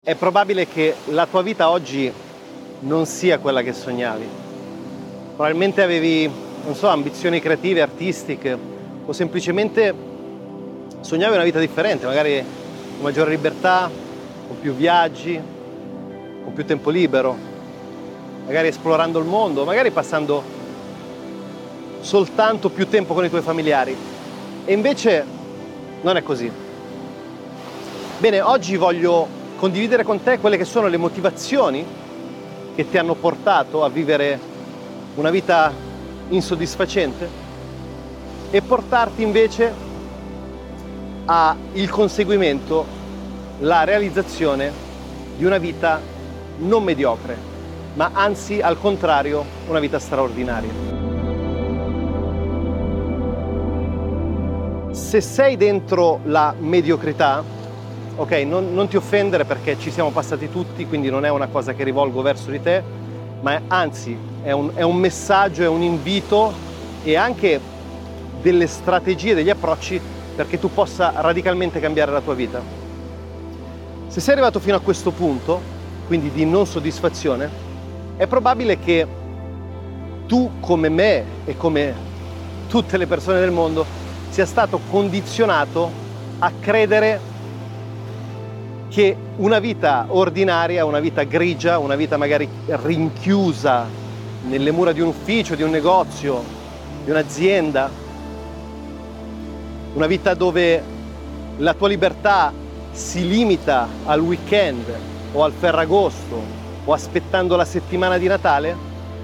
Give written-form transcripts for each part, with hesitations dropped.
È probabile che la tua vita oggi non sia quella che sognavi. Probabilmente avevi, non so, ambizioni creative, artistiche, o semplicemente sognavi una vita differente, magari con maggiore libertà, con più viaggi, con più tempo libero, magari esplorando il mondo, magari passando soltanto più tempo con i tuoi familiari. E invece non è così. Bene, oggi voglio condividere con te quelle che sono le motivazioni che ti hanno portato a vivere una vita insoddisfacente e portarti invece al conseguimento, la realizzazione di una vita non mediocre, ma anzi al contrario una vita straordinaria. Se sei dentro la mediocrità, ok, non ti offendere perché ci siamo passati tutti, quindi non è una cosa che rivolgo verso di te, ma anzi è un messaggio, è un invito e anche delle strategie, degli approcci perché tu possa radicalmente cambiare la tua vita. Se sei arrivato fino a questo punto, quindi di non soddisfazione, è probabile che tu, come me e come tutte le persone del mondo, sia stato condizionato a credere che una vita ordinaria, una vita grigia, una vita magari rinchiusa nelle mura di un ufficio, di un negozio, di un'azienda, una vita dove la tua libertà si limita al weekend o al Ferragosto o aspettando la settimana di Natale,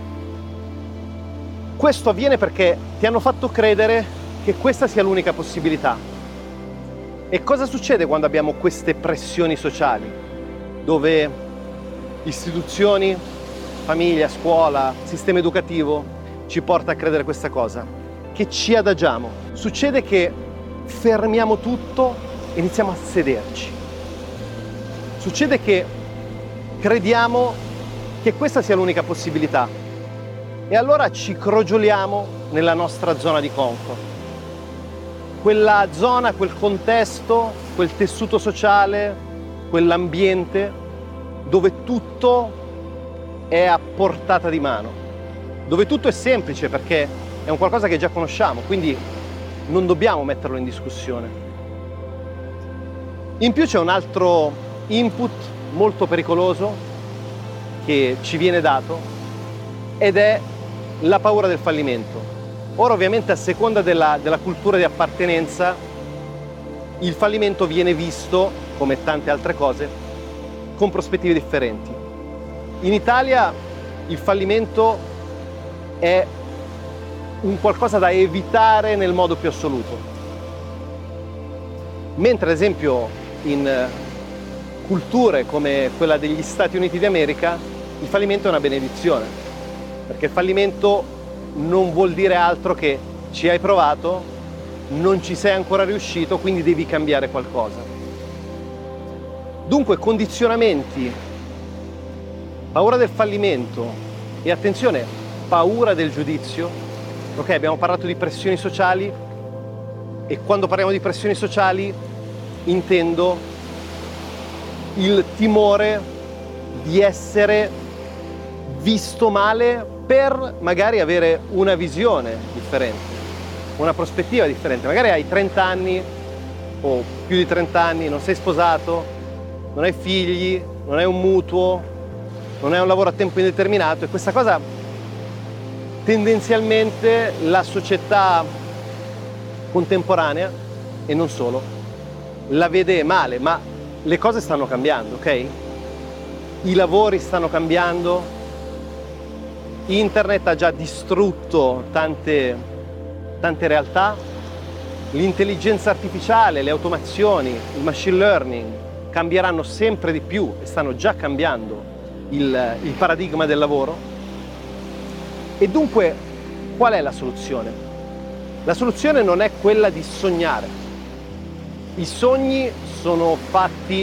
questo avviene perché ti hanno fatto credere che questa sia l'unica possibilità. E cosa succede quando abbiamo queste pressioni sociali, dove istituzioni, famiglia, scuola, sistema educativo ci porta a credere questa cosa? Che ci adagiamo. Succede che fermiamo tutto e iniziamo a sederci. Succede che crediamo che questa sia l'unica possibilità e allora ci crogioliamo nella nostra zona di comfort. Quella zona, quel contesto, quel tessuto sociale, quell'ambiente dove tutto è a portata di mano, dove tutto è semplice perché è un qualcosa che già conosciamo, quindi non dobbiamo metterlo in discussione. In più c'è un altro input molto pericoloso che ci viene dato ed è la paura del fallimento. Ora ovviamente a seconda della cultura di appartenenza il fallimento viene visto, come tante altre cose, con prospettive differenti. In Italia il fallimento è un qualcosa da evitare nel modo più assoluto. Mentre ad esempio in culture come quella degli Stati Uniti d'America il fallimento è una benedizione, perché il fallimento non vuol dire altro che ci hai provato, non ci sei ancora riuscito, quindi devi cambiare qualcosa. Dunque condizionamenti, paura del fallimento e attenzione, paura del giudizio. Ok, abbiamo parlato di pressioni sociali e quando parliamo di pressioni sociali intendo il timore di essere visto male per magari avere una visione differente, una prospettiva differente. Magari hai 30 anni o più di 30 anni, non sei sposato, non hai figli, non hai un mutuo, non hai un lavoro a tempo indeterminato e questa cosa tendenzialmente la società contemporanea e non solo la vede male, ma le cose stanno cambiando, ok? I lavori stanno cambiando. Internet ha già distrutto tante realtà, l'intelligenza artificiale, le automazioni, il machine learning cambieranno sempre di più e stanno già cambiando il paradigma del lavoro. E dunque qual è la soluzione? La soluzione non è quella di sognare. I sogni sono fatti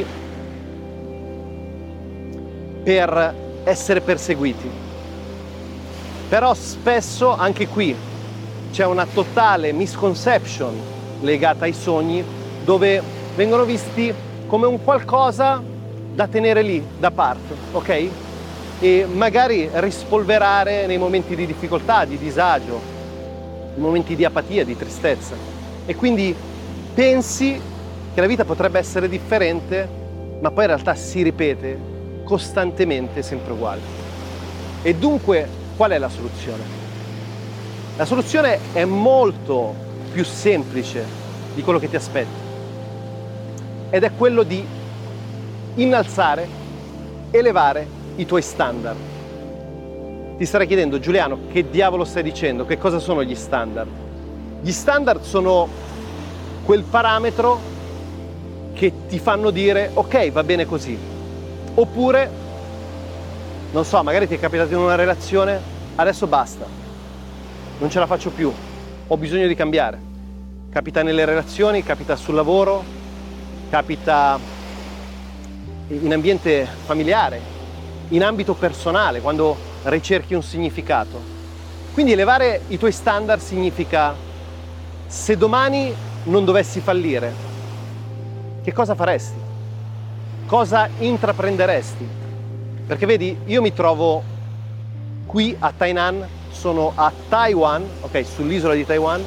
per essere perseguiti. Però spesso anche qui c'è una totale misconception legata ai sogni dove vengono visti come un qualcosa da tenere lì, da parte, ok? E magari rispolverare nei momenti di difficoltà, di disagio, nei momenti di apatia, di tristezza. E quindi pensi che la vita potrebbe essere differente, ma poi in realtà si ripete costantemente, sempre uguale. E dunque, qual è la soluzione? La soluzione è molto più semplice di quello che ti aspetti. Ed è quello di innalzare, elevare i tuoi standard. Ti starai chiedendo, Giuliano, che diavolo stai dicendo? Che cosa sono gli standard? Gli standard sono quel parametro che ti fanno dire ok, va bene così. Oppure, non so, magari ti è capitato in una relazione, adesso basta, non ce la faccio più, ho bisogno di cambiare. Capita nelle relazioni, capita sul lavoro, capita in ambiente familiare, in ambito personale, quando ricerchi un significato. Quindi elevare i tuoi standard significa, se domani non dovessi fallire, che cosa faresti? Cosa intraprenderesti? Perché vedi, io mi trovo qui a Tainan, sono a Taiwan, ok, sull'isola di Taiwan,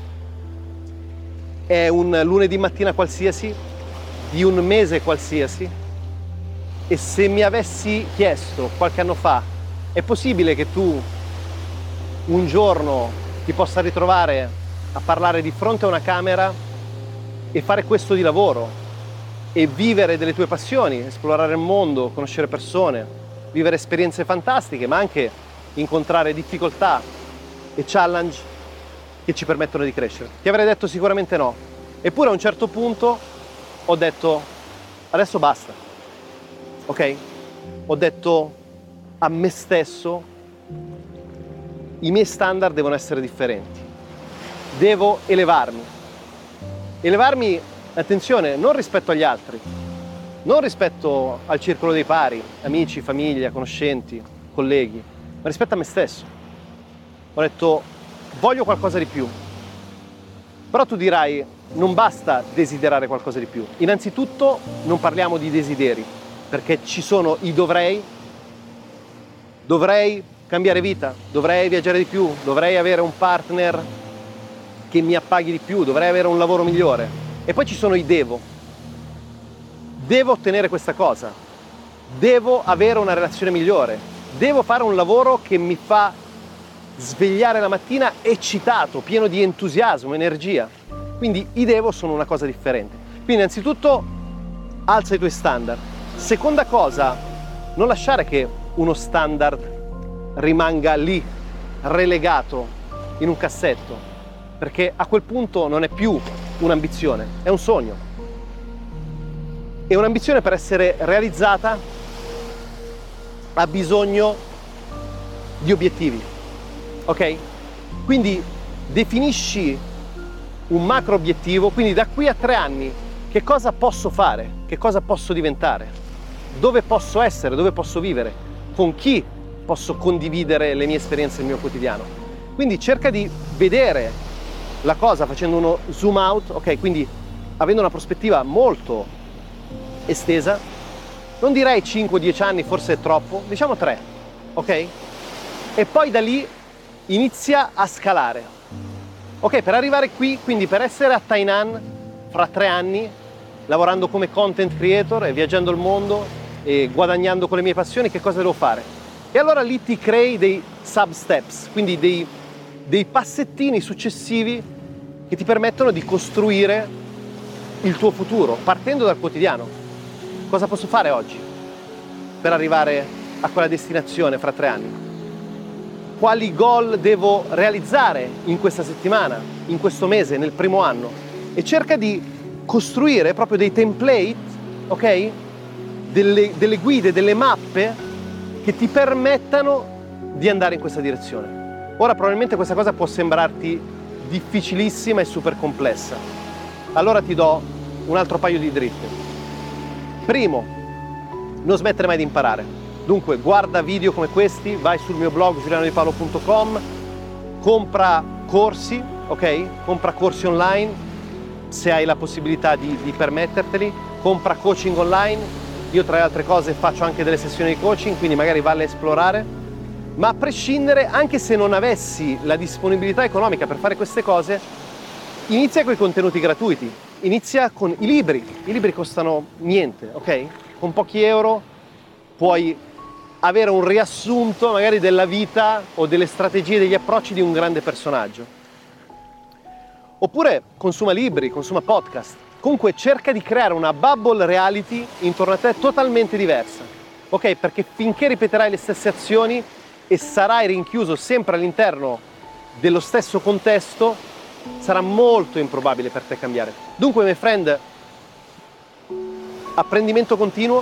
è un lunedì mattina qualsiasi, di un mese qualsiasi, e se mi avessi chiesto qualche anno fa, è possibile che tu un giorno ti possa ritrovare a parlare di fronte a una camera e fare questo di lavoro e vivere delle tue passioni, esplorare il mondo, conoscere persone, vivere esperienze fantastiche, ma anche incontrare difficoltà e challenge che ci permettono di crescere? Ti avrei detto sicuramente no. Eppure a un certo punto ho detto adesso basta, ok? Ho detto a me stesso i miei standard devono essere differenti, devo elevarmi. Elevarmi, attenzione, non rispetto agli altri, non rispetto al circolo dei pari, amici, famiglia, conoscenti, colleghi, ma rispetto a me stesso. Ho detto voglio qualcosa di più. Però tu dirai, non basta desiderare qualcosa di più. Innanzitutto non parliamo di desideri, perché ci sono i dovrei cambiare vita, dovrei viaggiare di più, dovrei avere un partner che mi appaghi di più, dovrei avere un lavoro migliore. E poi ci sono i devo. Devo ottenere questa cosa, devo avere una relazione migliore, devo fare un lavoro che mi fa svegliare la mattina eccitato, pieno di entusiasmo, energia. Quindi i devo sono una cosa differente. Quindi innanzitutto alza i tuoi standard. Seconda cosa, non lasciare che uno standard rimanga lì, relegato in un cassetto, perché a quel punto non è più un'ambizione, è un sogno. E un'ambizione, per essere realizzata, ha bisogno di obiettivi, ok? Quindi definisci un macro obiettivo, quindi da qui a 3 anni che cosa posso fare, che cosa posso diventare, dove posso essere, dove posso vivere, con chi posso condividere le mie esperienze nel mio quotidiano. Quindi cerca di vedere la cosa facendo uno zoom out, ok? Quindi avendo una prospettiva molto estesa, non direi 5-10 anni, forse è troppo, diciamo 3, ok? E poi da lì inizia a scalare. Ok, per arrivare qui, quindi per essere a Tainan fra 3 anni, lavorando come content creator e viaggiando il mondo e guadagnando con le mie passioni, che cosa devo fare? E allora lì ti crei dei sub steps, quindi dei passettini successivi che ti permettono di costruire il tuo futuro, partendo dal quotidiano. Cosa posso fare oggi per arrivare a quella destinazione fra 3 anni? Quali goal devo realizzare in questa settimana, in questo mese, nel primo anno? E cerca di costruire proprio dei template, ok? Delle guide, delle mappe che ti permettano di andare in questa direzione. Ora probabilmente questa cosa può sembrarti difficilissima e super complessa. Allora ti do un altro paio di dritte. Primo, non smettere mai di imparare. Dunque guarda video come questi, vai sul mio blog giulianodipalo.com, compra corsi, ok? Compra corsi online se hai la possibilità di permetterteli, compra coaching online, Io tra le altre cose faccio anche delle sessioni di coaching, quindi magari vale esplorare, ma a prescindere, anche se non avessi la disponibilità economica per fare queste cose, inizia con i contenuti gratuiti, inizia con i libri costano niente, ok? Con pochi euro puoi avere un riassunto magari della vita o delle strategie, degli approcci di un grande personaggio. Oppure consuma libri, consuma podcast. Comunque cerca di creare una bubble reality intorno a te totalmente diversa, ok? Perché finché ripeterai le stesse azioni e sarai rinchiuso sempre all'interno dello stesso contesto, sarà molto improbabile per te cambiare. Dunque, my friend, apprendimento continuo,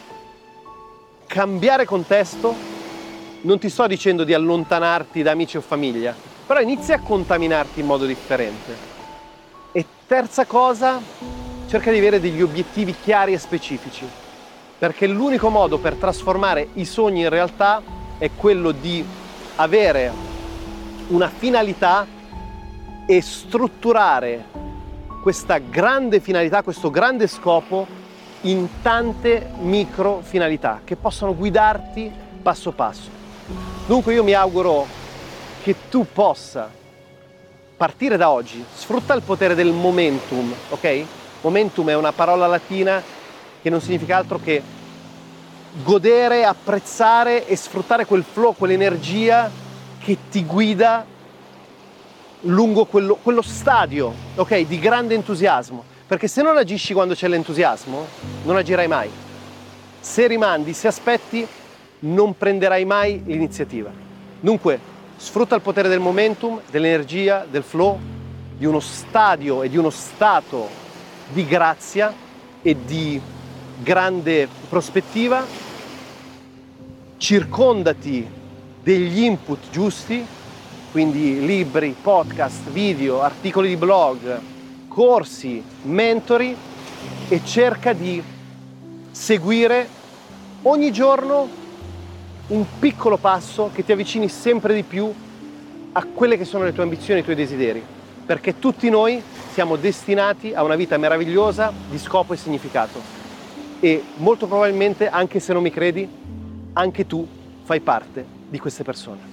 cambiare contesto. Non ti sto dicendo di allontanarti da amici o famiglia, però inizia a contaminarti in modo differente. E terza cosa, cerca di avere degli obiettivi chiari e specifici, perché l'unico modo per trasformare i sogni in realtà è quello di avere una finalità e strutturare questa grande finalità, questo grande scopo in tante micro finalità che possano guidarti passo passo. Dunque io mi auguro che tu possa partire da oggi, sfrutta il potere del momentum, ok? Momentum è una parola latina che non significa altro che godere, apprezzare e sfruttare quel flow, quell'energia che ti guida lungo quello stadio, ok? Di grande entusiasmo. Perché se non agisci quando c'è l'entusiasmo, non agirai mai. Se rimandi, se aspetti, non prenderai mai l'iniziativa. Dunque, sfrutta il potere del momentum, dell'energia, del flow, di uno stadio e di uno stato di grazia e di grande prospettiva. Circondati degli input giusti, quindi libri, podcast, video, articoli di blog, corsi, mentori, e cerca di seguire ogni giorno un piccolo passo che ti avvicini sempre di più a quelle che sono le tue ambizioni, i tuoi desideri, perché tutti noi siamo destinati a una vita meravigliosa di scopo e significato, e molto probabilmente, anche se non mi credi, anche tu fai parte di queste persone.